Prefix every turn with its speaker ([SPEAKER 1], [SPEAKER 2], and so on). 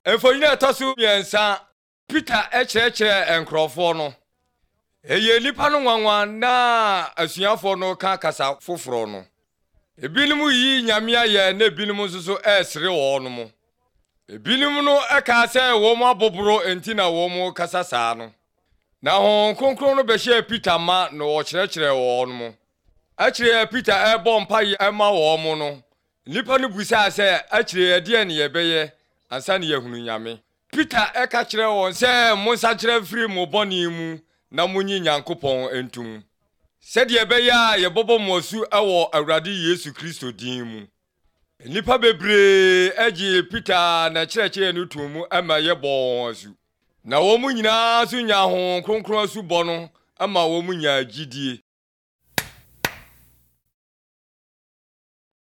[SPEAKER 1] Efonyina tosu miensa Peter echere enkrofo no. Eye nipa no nwanwa na asuafo no ka kasa foforo no. Ebinom yi nyame aye na ebinom nso esere wo no mo. Ebinom no eka se wo mo aboboro enti na wo mo kasa saa no. Na hon konkron no behye Peter ma no wo kyerɛkyerɛ wo no mo. Akyerɛ Peter bompa ye ma wo mo no. Nipa no busa se akyerɛ ade ne yebɛyɛ ansa ne yahunu nyame. Peter eka kyerɛ won se monsa kyerɛ firi mo bɔne mu na munyi Nyankopɔn entum. Sɛde yebɛyɛ yebobo mosu ɛwɔ Awurade Yesu Kristo din mu. Nipa bebre agi Peter na kyerɛkyerɛ no tumu ama yebɔ asu. Na wo mu nyina so nya ho kronkron asu bɔ no ama wo mu nya gidie.